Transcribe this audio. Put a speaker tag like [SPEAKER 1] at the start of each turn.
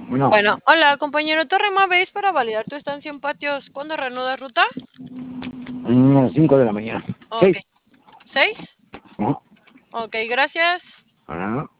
[SPEAKER 1] Bueno,
[SPEAKER 2] Bueno, hola, compañero Torrema, ¿veis para validar tu estancia en patios cuando reanudas ruta?
[SPEAKER 1] 5 de la mañana.
[SPEAKER 2] Ok.
[SPEAKER 1] 6.
[SPEAKER 2] ¿6?
[SPEAKER 1] ¿No?
[SPEAKER 2] Ok, gracias.
[SPEAKER 1] Ahora no.